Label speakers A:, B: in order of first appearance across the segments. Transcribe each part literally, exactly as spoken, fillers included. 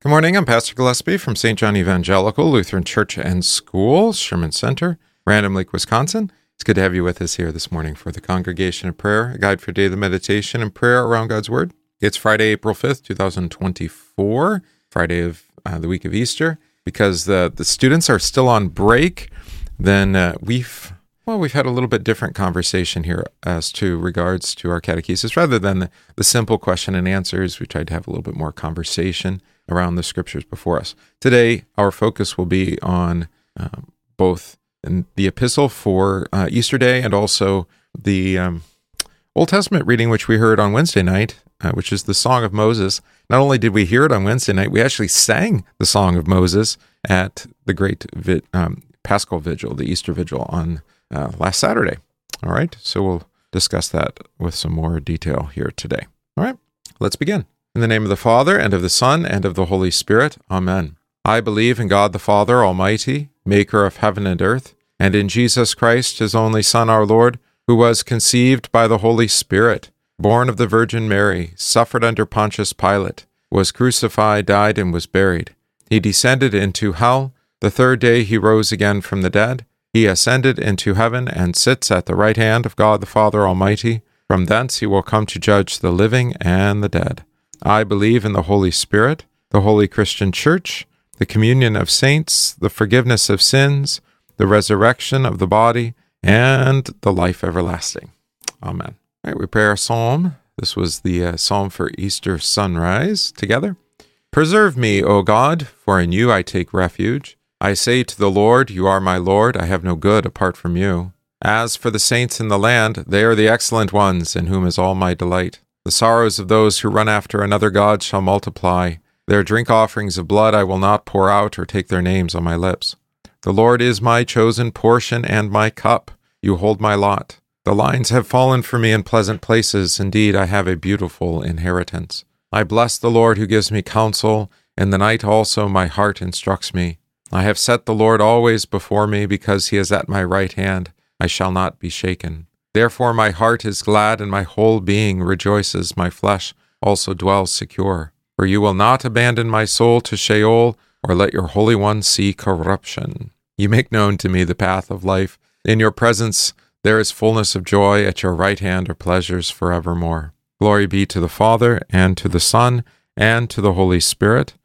A: Good morning, I'm Pastor Gillespie from Saint John Evangelical Lutheran Church and School, Sherman Center, Random Lake, Wisconsin. It's good to have you with us here this morning for the Congregation of Prayer, a guide for daily meditation and prayer around God's Word. It's Friday, April fifth, twenty twenty-four, Friday of uh, the week of Easter. Because the, the students are still on break, then uh, we've, well, we've had a little bit different conversation here as to regards to our catechesis. Rather than the, the simple question and answers, we tried to have a little bit more conversation around the scriptures before us. Today, our focus will be on um, both in the epistle for uh, Easter Day and also the um, Old Testament reading, which we heard on Wednesday night, uh, which is the Song of Moses. Not only did we hear it on Wednesday night, we actually sang the Song of Moses at the great vi- um, Paschal Vigil, the Easter Vigil on uh, last Saturday. All right, so we'll discuss that with some more detail here today. All right, let's begin. In the name of the Father, and of the Son, and of the Holy Spirit. Amen. I believe in God the Father Almighty, maker of heaven and earth, and in Jesus Christ, his only Son, our Lord, who was conceived by the Holy Spirit, born of the Virgin Mary, suffered under Pontius Pilate, was crucified, died, and was buried. He descended into hell. The third day he rose again from the dead. He ascended into heaven and sits at the right hand of God the Father Almighty. From thence he will come to judge the living and the dead. I believe in the Holy Spirit, the holy Christian Church, the communion of saints, the forgiveness of sins, the resurrection of the body, and the life everlasting. Amen. All right, we pray our psalm. This was the uh, psalm for Easter sunrise together. Preserve me, O God, for in you I take refuge. I say to the Lord, you are my Lord, I have no good apart from you. As for the saints in the land, they are the excellent ones, in whom is all my delight. The sorrows of those who run after another god shall multiply. Their drink offerings of blood I will not pour out or take their names on my lips. The Lord is my chosen portion and my cup. You hold my lot. The lines have fallen for me in pleasant places. Indeed, I have a beautiful inheritance. I bless the Lord who gives me counsel. In the night also my heart instructs me. I have set the Lord always before me, because he is at my right hand. I shall not be shaken. Therefore my heart is glad, and my whole being rejoices. My flesh also dwells secure. For you will not abandon my soul to Sheol, or let your Holy One see corruption. You make known to me the path of life. In your presence there is fullness of joy. At your right hand are pleasures forevermore. Glory be to the Father, and to the Son, and to the Holy Spirit,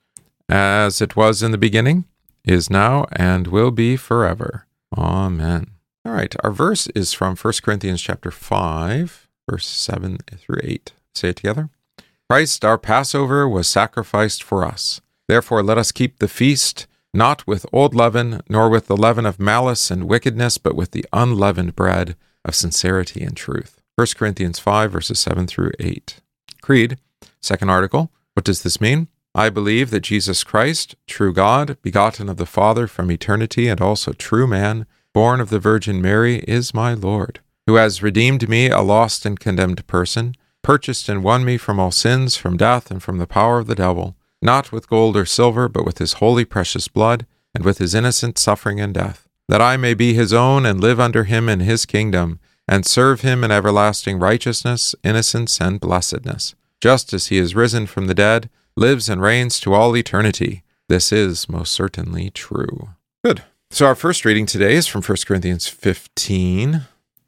A: as it was in the beginning, is now, and will be forever. Amen. All right, our verse is from First Corinthians chapter five, verse seven through eight. Say it together. Christ, our Passover, was sacrificed for us. Therefore let us keep the feast, not with old leaven, nor with the leaven of malice and wickedness, but with the unleavened bread of sincerity and truth. First Corinthians five, verses seven through eight. Creed, second article. What does this mean? I believe that Jesus Christ, true God, begotten of the Father from eternity, and also true man, born of the Virgin Mary, is my Lord, who has redeemed me, a lost and condemned person, purchased and won me from all sins, from death, and from the power of the devil, not with gold or silver, but with his holy precious blood, and with his innocent suffering and death, that I may be his own and live under him in his kingdom, and serve him in everlasting righteousness, innocence, and blessedness, just as he is risen from the dead, lives and reigns to all eternity. This is most certainly true. Good. So our first reading today is from First Corinthians fifteen,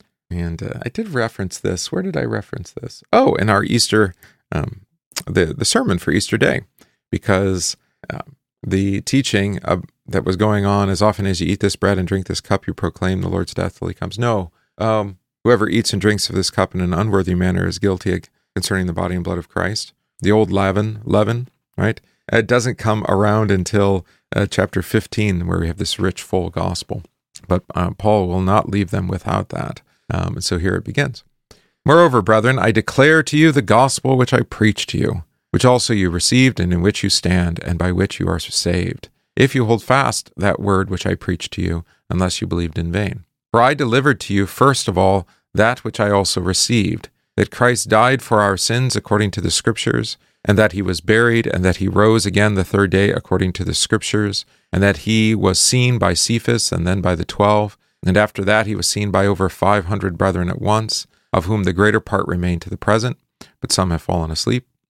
A: and uh, I did reference this. Where did I reference this? Oh, in our Easter, um, the, the sermon for Easter Day, because uh, the teaching uh, that was going on, as often as you eat this bread and drink this cup, you proclaim the Lord's death till he comes. No, um, whoever eats and drinks of this cup in an unworthy manner is guilty concerning the body and blood of Christ. The old leaven, leaven, right? It doesn't come around until uh, chapter fifteen, where we have this rich, full gospel. But uh, Paul will not leave them without that. Um, and so here it begins. Moreover, brethren, I declare to you the gospel which I preached to you, which also you received, and in which you stand, and by which you are saved, if you hold fast that word which I preached to you, unless you believed in vain. For I delivered to you first of all that which I also received, that Christ died for our sins according to the Scriptures, and that he was buried, and that he rose again the third day according to the Scriptures, and that he was seen by Cephas, and then by the twelve, and after that he was seen by over five hundred brethren at once, of whom the greater part remain to the present, but some have fallen asleep.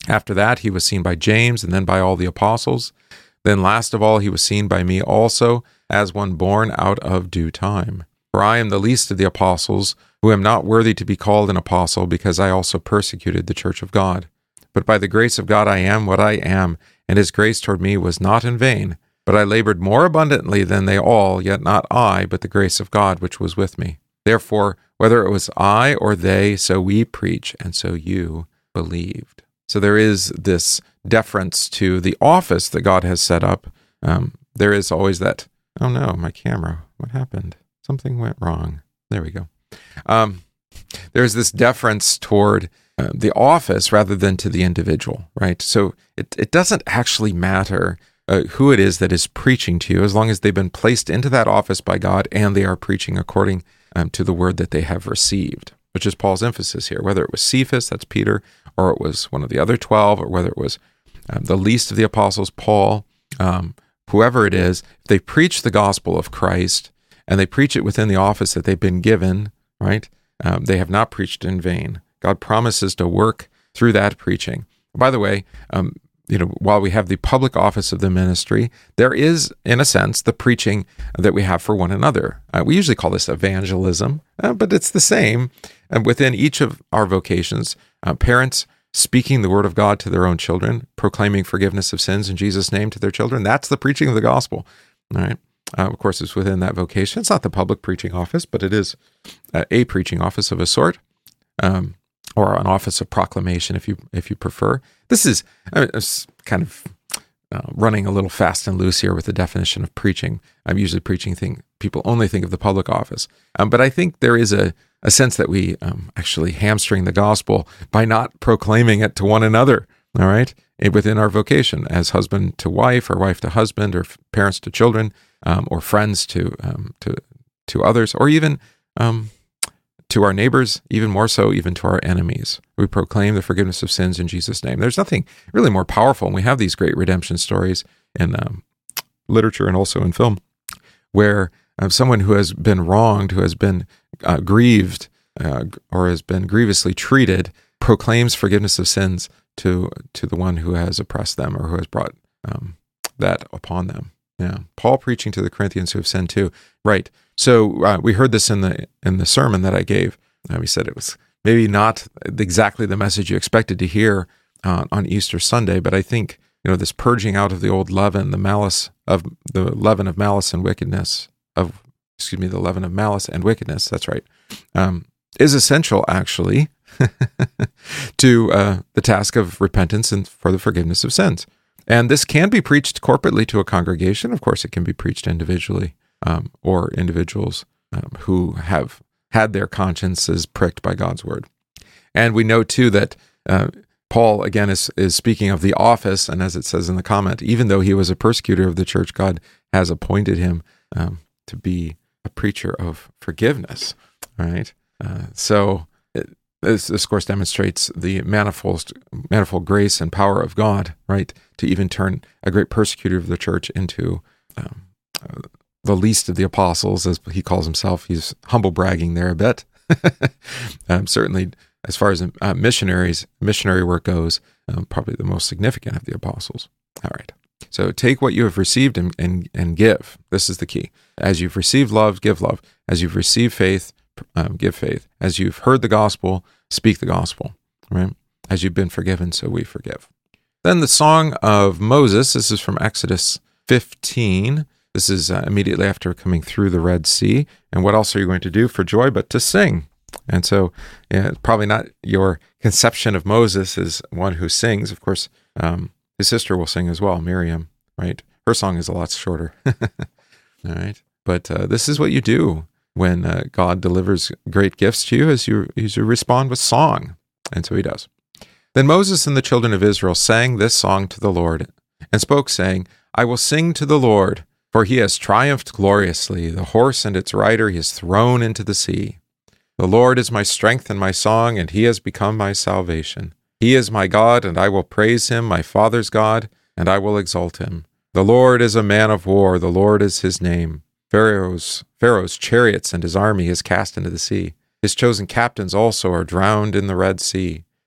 A: After that, he was seen by James, and then by all the apostles. Then last of all, he was seen by me also, as one born out of due time. For I am the least of the apostles, who am not worthy to be called an apostle, because I also persecuted the church of God. But by the grace of God I am what I am, and his grace toward me was not in vain. But I labored more abundantly than they all, yet not I, but the grace of God which was with me. Therefore, whether it was I or they, so we preach, and so you believed. So there is this deference to the office that God has set up. Um, there is always that, oh no, my camera, what happened? Something went wrong. There we go. Um, there's this deference toward uh, the office rather than to the individual, right? So it, it doesn't actually matter uh, who it is that is preaching to you, as long as they've been placed into that office by God and they are preaching according um, to the word that they have received, which is Paul's emphasis here. Whether it was Cephas, that's Peter, or it was one of the other twelve, or whether it was um, the least of the apostles, Paul, um, whoever it is, if they preach the gospel of Christ and they preach it within the office that they've been given, right? Um, they have not preached in vain. God promises to work through that preaching. By the way, um, you know, while we have the public office of the ministry, there is, in a sense, the preaching that we have for one another. Uh, we usually call this evangelism, uh, but it's the same. And within each of our vocations, uh, parents speaking the word of God to their own children, proclaiming forgiveness of sins in Jesus' name to their children, that's the preaching of the gospel. All right. Uh, of course, it's within that vocation. It's not the public preaching office, but it is uh, a preaching office of a sort, um, or an office of proclamation, if you if you prefer. This is I mean, it's kind of uh, running a little fast and loose here with the definition of preaching. I'm usually preaching thing people only think of the public office, um, but I think there is a a sense that we um, actually hamstring the gospel by not proclaiming it to one another. All right, within our vocation as husband to wife, or wife to husband, or parents to children. Um, or friends to um, to to others, or even um, to our neighbors, even more so, even to our enemies. We proclaim the forgiveness of sins in Jesus' name. There's nothing really more powerful, and we have these great redemption stories in um, literature and also in film, where uh, someone who has been wronged, who has been uh, grieved, uh, or has been grievously treated, proclaims forgiveness of sins to to the one who has oppressed them or who has brought um, that upon them. Yeah, Paul preaching to the Corinthians who have sinned too. Right. So uh, we heard this in the in the sermon that I gave. Uh, we said it was maybe not exactly the message you expected to hear uh, on Easter Sunday, but I think you know this purging out of the old leaven, the malice of the leaven of malice and wickedness of excuse me, the leaven of malice and wickedness. That's right. Um, is essential actually to uh, the task of repentance and for the forgiveness of sins. And this can be preached corporately to a congregation. Of course, it can be preached individually um, or individuals um, who have had their consciences pricked by God's word. And we know, too, that uh, Paul, again, is, is speaking of the office. And as it says in the comment, even though he was a persecutor of the church, God has appointed him um, to be a preacher of forgiveness. All right. Uh, so it, This, this, of course, demonstrates the manifold, manifold grace and power of God, right, to even turn a great persecutor of the church into um, uh, the least of the apostles, as he calls himself. He's humble bragging there a bit. um, certainly, as far as uh, missionaries, missionary work goes, um, probably the most significant of the apostles. All right. So take what you have received and, and, and give. This is the key. As you've received love, give love. As you've received faith, Um, give faith. As you've heard the gospel, speak the gospel, right? As you've been forgiven, so we forgive. Then the Song of Moses. This is from Exodus fifteen. This is uh, immediately after coming through the Red Sea. And what else are you going to do for joy but to sing? And so, yeah, it's probably not your conception of Moses as one who sings. Of course, um, his sister will sing as well, Miriam, right? Her song is a lot shorter. All right. But uh, this is what you do when uh, God delivers great gifts to you, as you, as you respond with song. And so he does. Then Moses and the children of Israel sang this song to the Lord, and spoke, saying, I will sing to the Lord, for he has triumphed gloriously. The horse and its rider he has thrown into the sea. The Lord is my strength and my song, and he has become my salvation. He is my God, and I will praise him, my father's God, and I will exalt him. The Lord is a man of war, the Lord is his name. Pharaoh's, Pharaoh's chariots and his army is cast into the sea. His chosen captains also are drowned in the Red Sea.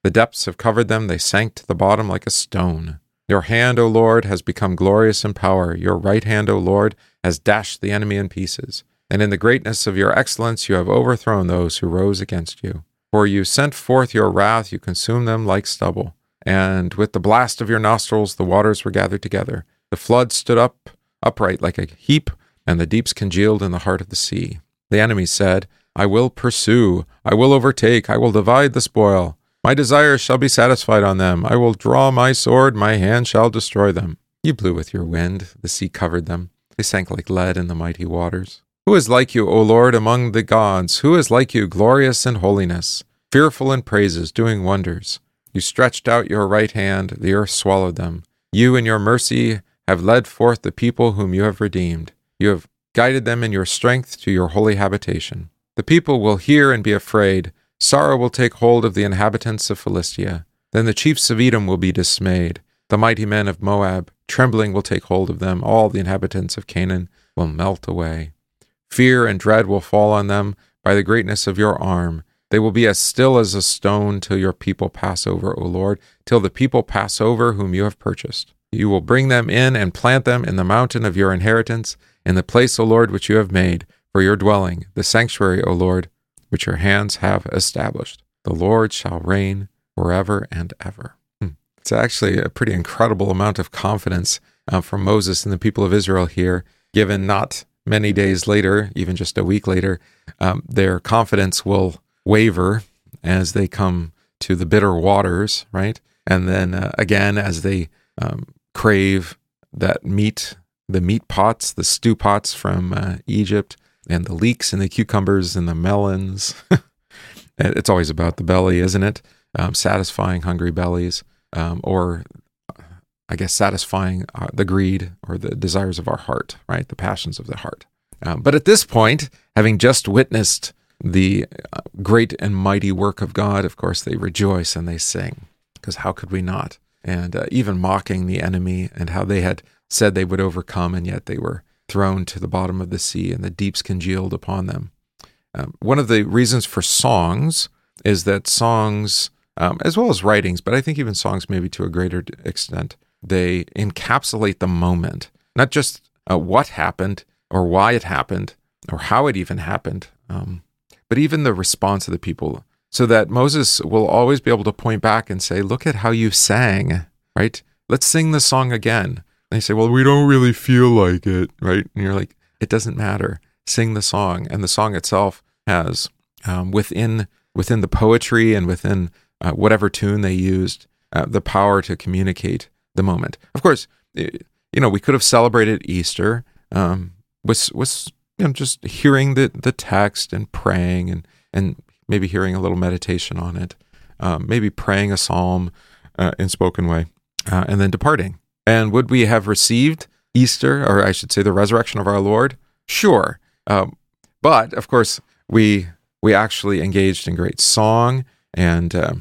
A: The depths have covered them. They sank to the bottom like a stone. Your hand, O Lord, has become glorious in power. Your right hand, O Lord, has dashed the enemy in pieces. And in the greatness of your excellence you have overthrown those who rose against you. For you sent forth your wrath, you consumed them like stubble. And with the blast of your nostrils the waters were gathered together. The flood stood up upright like a heap, and the deeps congealed in the heart of the sea. The enemy said, I will pursue, I will overtake, I will divide the spoil. My desires shall be satisfied on them. I will draw my sword, my hand shall destroy them. You blew with your wind, the sea covered them. They sank like lead in the mighty waters. Who is like you, O Lord, among the gods? Who is like you, glorious in holiness, fearful in praises, doing wonders? You stretched out your right hand, the earth swallowed them. You in your mercy have led forth the people whom you have redeemed. You have guided them in your strength to your holy habitation. The people will hear and be afraid. Sorrow will take hold of the inhabitants of Philistia. Then the chiefs of Edom will be dismayed. The mighty men of Moab, trembling will take hold of them. All the inhabitants of Canaan will melt away. Fear and dread will fall on them by the greatness of your arm. They will be as still as a stone till your people pass over, O Lord, till the people pass over whom you have purchased. You will bring them in and plant them in the mountain of your inheritance, in the place, O Lord, which you have made for your dwelling, the sanctuary, O Lord, which your hands have established. The Lord shall reign forever and ever. Hmm. It's actually a pretty incredible amount of confidence uh, from Moses and the people of Israel here, given not many days later, even just a week later, um, their confidence will waver as they come to the bitter waters, right? And then uh, again, as they um, crave that meat, the meat pots, the stew pots from uh, Egypt, and the leeks and the cucumbers and the melons. It's always about the belly, isn't it? Um, satisfying hungry bellies, um, or I guess satisfying uh, the greed or the desires of our heart, right? The passions of the heart. Um, but at this point, having just witnessed the uh, great and mighty work of God, of course, they rejoice and they sing, because how could we not? And uh, even mocking the enemy and how they had said they would overcome, and yet they were thrown to the bottom of the sea and the deeps congealed upon them. Um, one of the reasons for songs is that songs, um, as well as writings, but I think even songs maybe to a greater extent, they encapsulate the moment, not just uh, what happened or why it happened or how it even happened, um, but even the response of the people, so that Moses will always be able to point back and say, look at how you sang, right? Let's sing the song again. And they say, well, we don't really feel like it, right? And you're like, it doesn't matter. Sing the song. And the song itself has, um, within within the poetry and within uh, whatever tune they used, uh, the power to communicate the moment. Of course, you know, we could have celebrated Easter um, with, with you know, just hearing the, the text and praying and, and maybe hearing a little meditation on it, um, maybe praying a psalm uh, in spoken way, uh, and then departing. And would we have received Easter, or I should say the resurrection of our Lord? Sure. Um, but, of course, we we actually engaged in great song, and uh,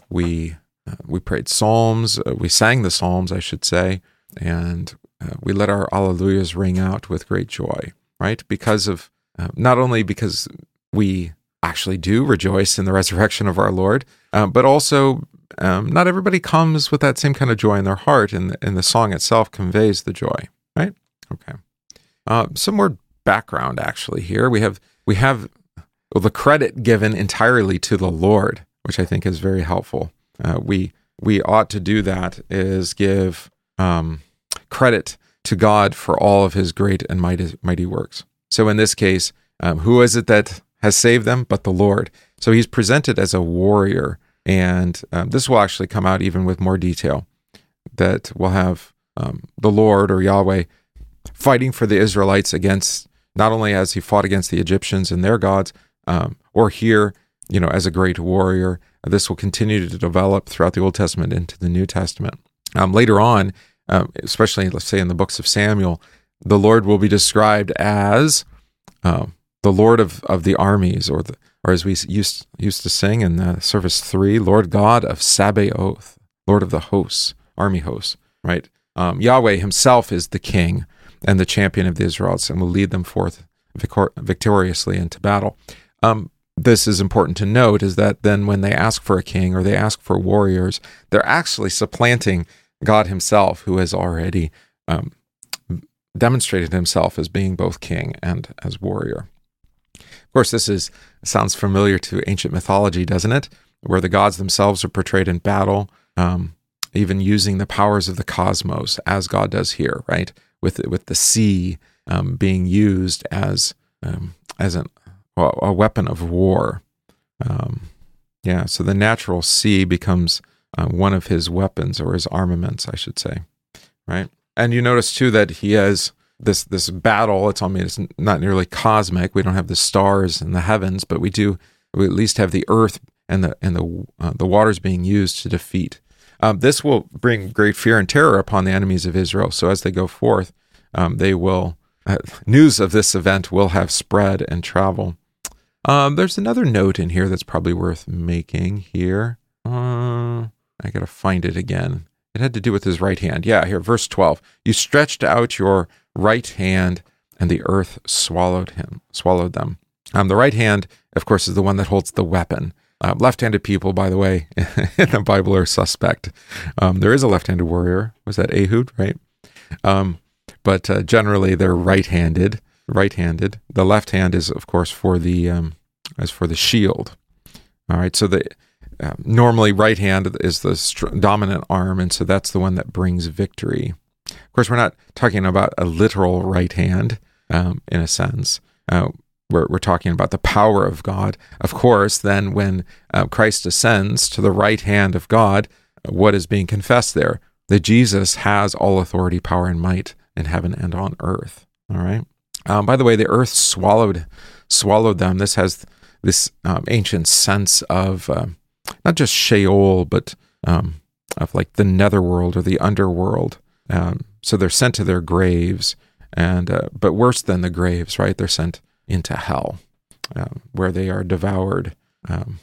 A: we uh, we prayed psalms, uh, we sang the psalms, I should say, and uh, we let our alleluias ring out with great joy, right? Because of, uh, not only because we actually do rejoice in the resurrection of our Lord, uh, but also um, not everybody comes with that same kind of joy in their heart, and the, and the song itself conveys the joy, right? Okay. Uh, some more background actually here. We have we have well, the credit given entirely to the Lord, which I think is very helpful. Uh, we we ought to do that, is give um, credit to God for all of His great and mighty mighty works. So in this case, um, who is it that has saved them but the Lord? So He's presented as a warrior, and um, this will actually come out even with more detail, that we'll have um, the Lord, or Yahweh, fighting for the Israelites against, not only as He fought against the Egyptians and their gods, um, or here, you know, as a great warrior. This will continue to develop throughout the Old Testament into the New Testament. Um, later on, um, especially, let's say, in the books of Samuel, the Lord will be described as um, the Lord of, of the armies, or the, or as we used used to sing in uh, service three, Lord God of Sabaoth, Lord of the hosts, army hosts, right? Um, Yahweh Himself is the King and the champion of the Israelites, and will lead them forth vicor- victoriously into battle. Um, this is important to note, is that then when they ask for a king or they ask for warriors, they're actually supplanting God himself, who has already um, demonstrated himself as being both king and as warrior. Of course, this is sounds familiar to ancient mythology, doesn't it? Where the gods themselves are portrayed in battle, um, even using the powers of the cosmos, as God does here, right? With with the sea um, being used as um, as an, a weapon of war. Um, yeah, so the natural sea becomes uh, one of his weapons, or his armaments, I should say, right? And you notice too that he has this this battle. It's I mean, it's not nearly cosmic. We don't have the stars in the heavens, but we do. We at least have the earth and the and the uh, the waters being used to defeat. Um, this will bring great fear and terror upon the enemies of Israel. So as they go forth, um, they will uh, news of this event will have spread and travel. Um, there's another note in here that's probably worth making here. Uh, I gotta find it again. It had to do with his right hand. Yeah, here, verse twelve. You stretched out your right hand, and the earth swallowed him, swallowed them. Um, the right hand, of course, is the one that holds the weapon. Uh, left-handed people, by the way, in the Bible are suspect. Um, there is a left-handed warrior. Was that Ehud, right? Um, but uh, generally, they're right-handed. Right-handed. The left hand is, of course, for the um, as for the shield. All right. So the uh, normally right hand is the st- dominant arm, and so that's the one that brings victory. Of course, we're not talking about a literal right hand um, in a sense. Uh, We're, we're talking about the power of God. Of course, then when uh, Christ ascends to the right hand of God, what is being confessed there? That Jesus has all authority, power, and might in heaven and on earth. All right. Um, by the way, the earth swallowed swallowed them. This has this um, ancient sense of uh, not just Sheol, but um, of like the netherworld or the underworld. Um, so they're sent to their graves, and uh, but worse than the graves, right? They're sent into hell, uh, where they are devoured um,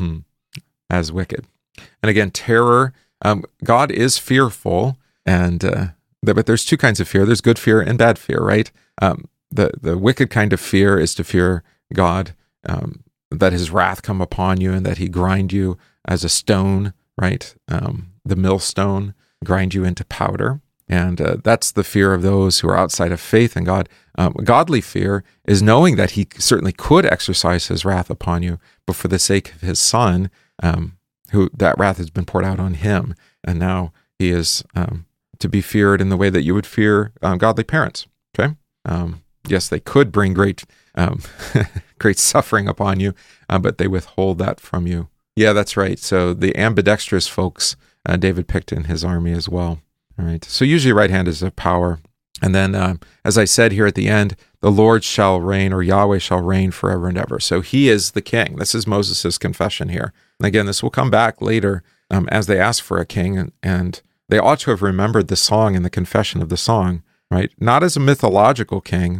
A: as wicked. And again, terror. Um, God is fearful, and uh, the, but there's two kinds of fear. There's good fear and bad fear, right? Um, the the wicked kind of fear is to fear God, um, that His wrath come upon you, and that He grind you as a stone, right? Um, the millstone grind you into powder. And uh, that's the fear of those who are outside of faith in God. Um, godly fear is knowing that He certainly could exercise His wrath upon you, but for the sake of His Son, um, who that wrath has been poured out on Him, and now He is um, to be feared in the way that you would fear um, godly parents. Okay, um, yes, they could bring great, um, great suffering upon you, uh, but they withhold that from you. Yeah, that's right. So the ambidextrous folks, uh, David picked in his army as well. All right. So usually right hand is a power. And then, uh, as I said here at the end, the Lord shall reign, or Yahweh shall reign forever and ever. So He is the king. This is Moses' confession here. And again, this will come back later um, as they ask for a king. And, and they ought to have remembered the song and the confession of the song, right? Not as a mythological king,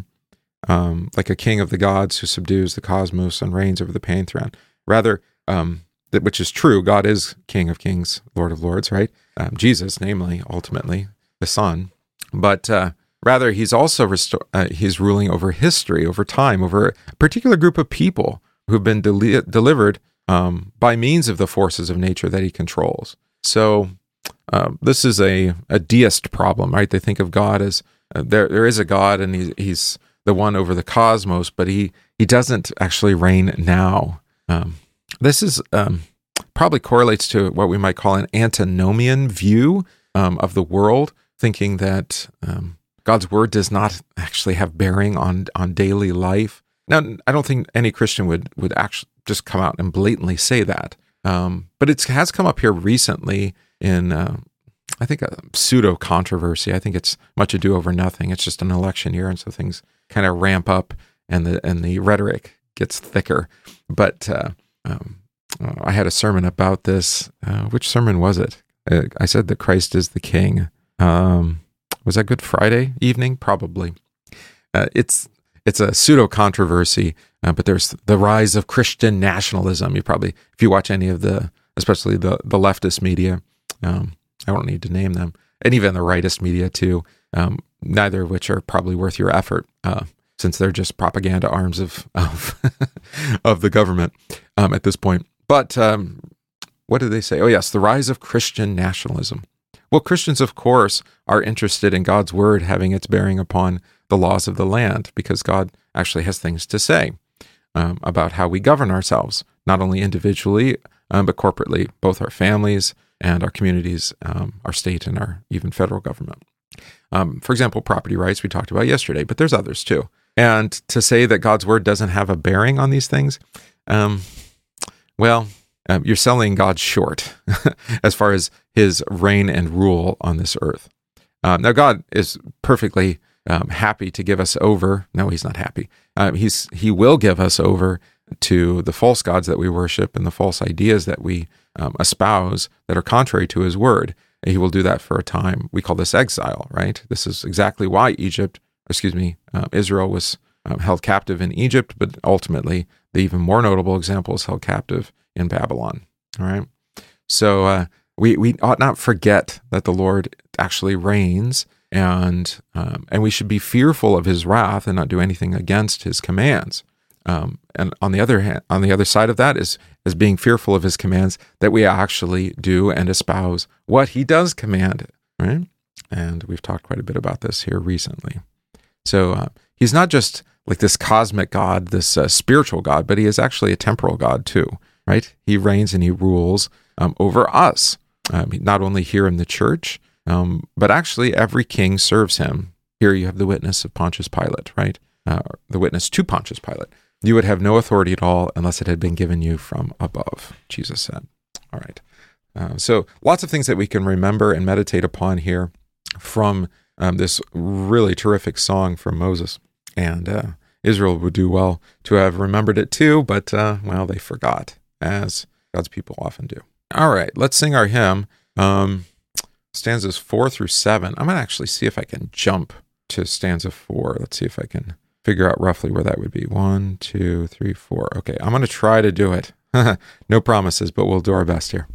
A: um, like a king of the gods who subdues the cosmos and reigns over the pantheon. Rather, um, that which is true, God is King of kings, Lord of lords, right? Um, Jesus, namely, ultimately, the Son. But uh, rather, He's also resto- uh, He's ruling over history, over time, over a particular group of people who've been de- delivered um, by means of the forces of nature that He controls. So uh, this is a, a deist problem, right? They think of God as uh, there. There is a God, and he, He's the one over the cosmos, but He He doesn't actually reign now. Um, This is um, probably correlates to what we might call an antinomian view um, of the world, thinking that um, God's word does not actually have bearing on on daily life. Now, I don't think any Christian would would actually just come out and blatantly say that, um, but it has come up here recently in, uh, I think, a pseudo controversy. I think it's much ado over nothing. It's just an election year, and so things kind of ramp up, and the and the rhetoric gets thicker. But uh, Um, I had a sermon about this. Uh, which sermon was it? Uh, I said that Christ is the King. Um, was that Good Friday evening? Probably. Uh, it's it's a pseudo controversy, uh, but there's the rise of Christian nationalism. You probably, if you watch any of the, especially the the leftist media, um, I don't need to name them, and even the rightist media too. Um, neither of which are probably worth your effort. Uh, since they're just propaganda arms of of, of the government um, at this point. But um, what did they say? Oh, yes, the rise of Christian nationalism. Well, Christians, of course, are interested in God's word having its bearing upon the laws of the land, because God actually has things to say um, about how we govern ourselves, not only individually, um, but corporately, both our families and our communities, um, our state, and our even federal government. Um, for example, property rights we talked about yesterday, but there's others too. And to say that God's word doesn't have a bearing on these things, um, well, um, you're selling God short as far as his reign and rule on this earth. Um, now, God is perfectly um, happy to give us over. No, he's not happy. Um, he's he will give us over to the false gods that we worship and the false ideas that we um, espouse that are contrary to his word. And he will do that for a time. We call this exile, right? This is exactly why Egypt, excuse me, uh, Israel was um, held captive in Egypt, but ultimately the even more notable example is held captive in Babylon. All right. So uh, we we ought not forget that the Lord actually reigns, and um, and we should be fearful of his wrath and not do anything against his commands. Um, and on the other hand, on the other side of that is is being fearful of his commands, that we actually do and espouse what he does command. Right. And we've talked quite a bit about this here recently. So uh, he's not just like this cosmic God, this uh, spiritual God, but he is actually a temporal God too. Right? He reigns and he rules um, over us, um, not only here in the church, um, but actually every king serves him. Here you have the witness of Pontius Pilate, right? Uh, the witness to Pontius Pilate. You would have no authority at all unless it had been given you from above, Jesus said. All right. Uh, so lots of things that we can remember and meditate upon here from um, this really terrific song from Moses. And uh, Israel would do well to have remembered it too, but, uh, well, they forgot, as God's people often do. All right, let's sing our hymn. Um, stanzas four through seven. I'm going to actually see if I can jump to stanza four. Let's see if I can figure out roughly where that would be. One, two, three, four. Okay, I'm going to try to do it. No promises, but we'll do our best here.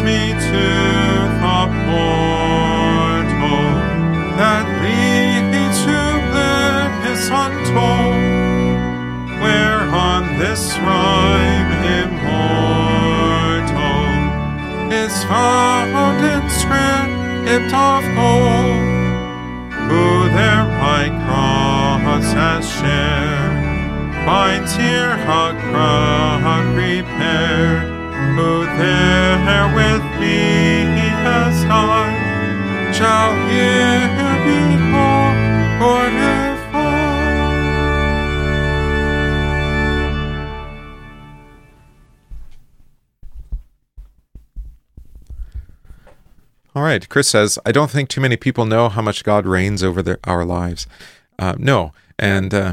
A: me to the portal that leads to bliss untold, where on this rhyme immortal is found inscribed of gold, who their right cross has shared, finds here a crown prepared, who there with me has died, shall here be whole forever. All right, Chris says, I don't think too many people know how much God reigns over their, our lives. Uh, no, and uh,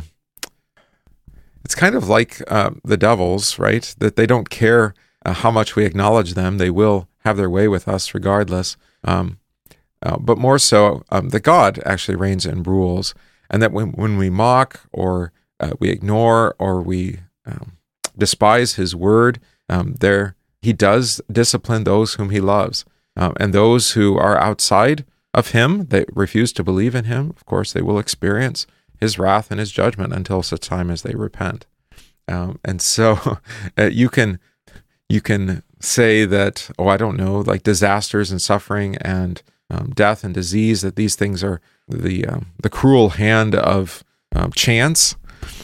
A: it's kind of like uh, the devils, right? That they don't care uh, how much we acknowledge them. They will have their way with us regardless. Um, uh, but more so, um, that God actually reigns and rules, and that when, when we mock or uh, we ignore or we um, despise his word, um, there he does discipline those whom he loves. Um, and those who are outside of him, they refuse to believe in him, of course, they will experience his wrath and his judgment until such time as they repent. Um, and so uh, you can you can say that, oh, I don't know, like disasters and suffering and um, death and disease, that these things are the um, the cruel hand of um, chance.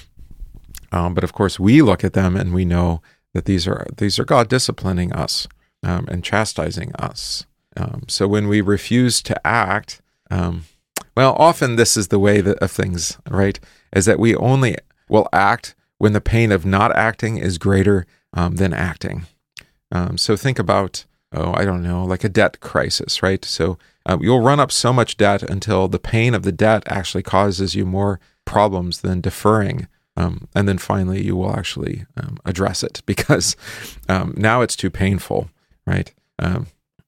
A: Um, but of course, we look at them and we know that these are these are God disciplining us. Um, and chastising us. Um, so when we refuse to act, um, well, often this is the way that, of things, right? Is that we only will act when the pain of not acting is greater um, than acting. Um, so think about, oh, I don't know, like a debt crisis, right? So uh, you'll run up so much debt until the pain of the debt actually causes you more problems than deferring. Um, and then finally you will actually um, address it because um, now it's too painful. Right, um,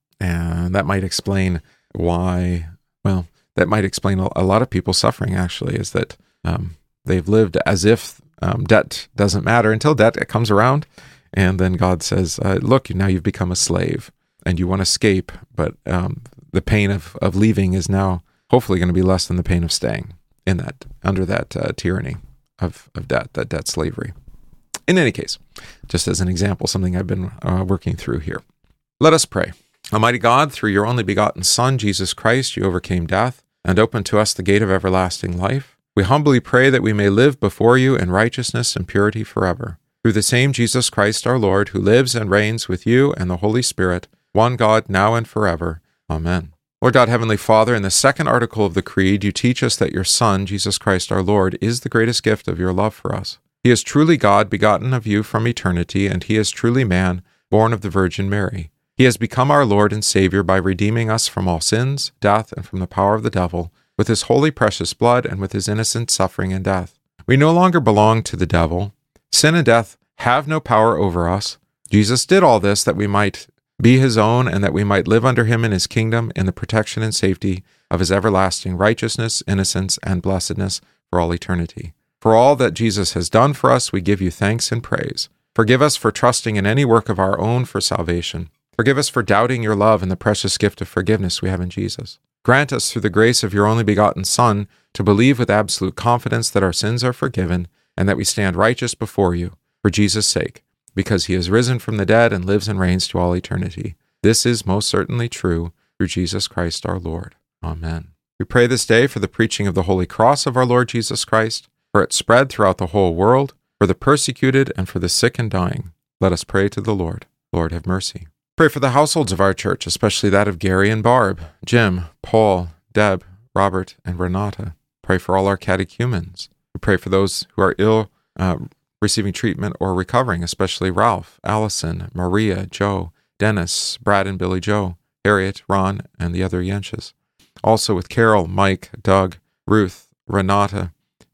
A: and that might explain why. Well, that might explain a, a lot of people's suffering. Actually, is that um, they've lived as if um, debt doesn't matter until debt comes around, and then God says, uh, "Look, now you've become a slave, and you want to escape, but um, the pain of, of leaving is now hopefully going to be less than the pain of staying in that under that uh, tyranny of of debt, that debt slavery." In any case, just as an example, something I've been uh, working through here. Let us pray. Almighty God, through your only begotten Son, Jesus Christ, you overcame death and opened to us the gate of everlasting life. We humbly pray that we may live before you in righteousness and purity forever. Through the same Jesus Christ our Lord, who lives and reigns with you and the Holy Spirit, one God, now and forever. Amen. Lord God, Heavenly Father, in the second article of the Creed, you teach us that your Son, Jesus Christ our Lord, is the greatest gift of your love for us. He is truly God, begotten of you from eternity, and he is truly man, born of the Virgin Mary. He has become our Lord and Savior by redeeming us from all sins, death, and from the power of the devil, with his holy precious blood and with his innocent suffering and death. We no longer belong to the devil. Sin and death have no power over us. Jesus did all this that we might be his own and that we might live under him in his kingdom in the protection and safety of his everlasting righteousness, innocence, and blessedness for all eternity. For all that Jesus has done for us, we give you thanks and praise. Forgive us for trusting in any work of our own for salvation. Forgive us for doubting your love and the precious gift of forgiveness we have in Jesus. Grant us through the grace of your only begotten Son to believe with absolute confidence that our sins are forgiven and that we stand righteous before you for Jesus' sake, because he is risen from the dead and lives and reigns to all eternity. This is most certainly true through Jesus Christ our Lord. Amen. We pray this day for the preaching of the Holy Cross of our Lord Jesus Christ, for its spread throughout the whole world, for the persecuted and for the sick and dying. Let us pray to the Lord. Lord, have mercy. Pray for the households of our church, especially that of Gary and Barb, Jim, Paul, Deb, Robert, and Renata. Pray for all our catechumens. We pray for those who are ill, uh, receiving treatment or recovering, especially Ralph, Allison, Maria, Joe, Dennis, Brad and Billy Joe, Harriet, Ron, and the other Yenches. Also with Carol, Mike, Doug, Ruth, Renata,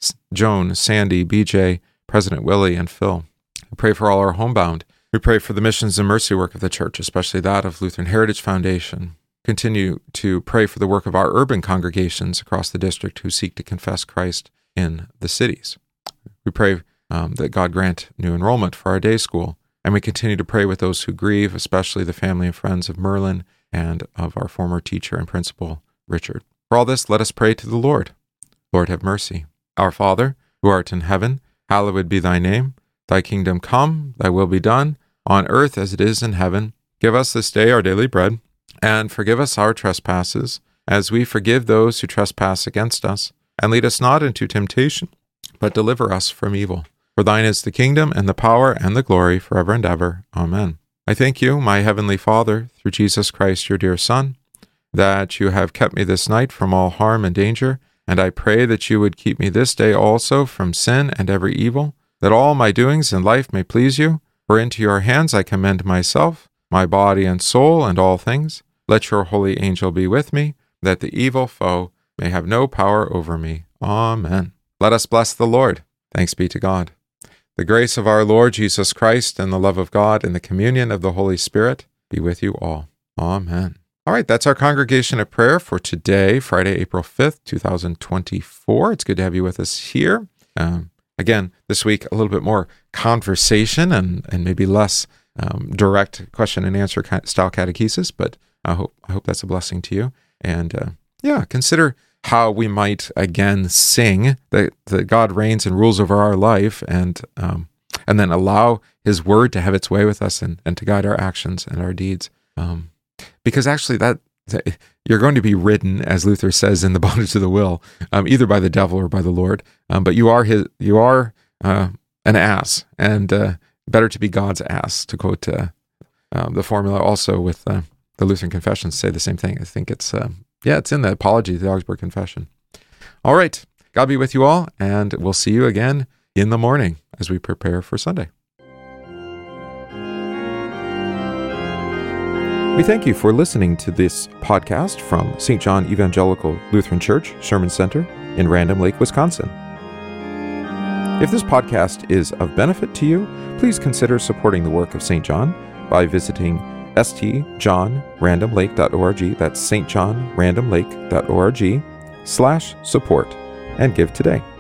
A: Joan, Sandy, B J, President Willie, and Phil. We pray for all our homebound. We pray for the missions and mercy work of the church, especially that of Lutheran Heritage Foundation. Continue to pray for the work of our urban congregations across the district who seek to confess Christ in the cities. We pray um, that God grant new enrollment for our day school And we continue to pray with those who grieve, especially the family and friends of Merlin and of our former teacher and principal, Richard. For all this, let us pray to the Lord. Lord, have mercy. Our Father, who art in heaven, hallowed be thy name. Thy kingdom come, thy will be done, on earth as it is in heaven. Give us this day our daily bread, and forgive us our trespasses, as we forgive those who trespass against us. And lead us not into temptation, but deliver us from evil. For thine is the kingdom, and the power, and the glory, forever and ever. Amen. I thank you, my heavenly Father, through Jesus Christ, your dear Son, that you have kept me this night from all harm and danger, and I pray that you would keep me this day also from sin and every evil, that all my doings in life may please you. For into your hands I commend myself, my body and soul, and all things. Let your holy angel be with me, that the evil foe may have no power over me. Amen. Let us bless the Lord. Thanks be to God. The grace of our Lord Jesus Christ and the love of God and the communion of the Holy Spirit be with you all. Amen. All right, that's our congregation of prayer for today, Friday, April fifth, twenty twenty-four. It's good to have you with us here. Um, again, this week, a little bit more conversation and, and maybe less um, direct question and answer style catechesis, but I hope, I hope that's a blessing to you. And uh, yeah, consider how we might again sing that, that God reigns and rules over our life, and um, and then allow His Word to have its way with us and, and to guide our actions and our deeds. Um, because actually that, that you're going to be ridden, as Luther says, in the bondage of the will, um, either by the devil or by the Lord. Um, but you are his, you are uh, an ass, and uh, better to be God's ass, to quote uh, uh, the formula also with uh, the Lutheran Confessions say the same thing. I think it's, uh, yeah, it's in the Apology of the Augsburg Confession. All right. God be with you all, and we'll see you again in the morning as we prepare for Sunday. We thank you for listening to this podcast from Saint John Evangelical Lutheran Church, Sherman Center in Random Lake, Wisconsin. If this podcast is of benefit to you, please consider supporting the work of Saint John by visiting s t john random lake dot org, that's s t john random lake dot org slash support, and give today.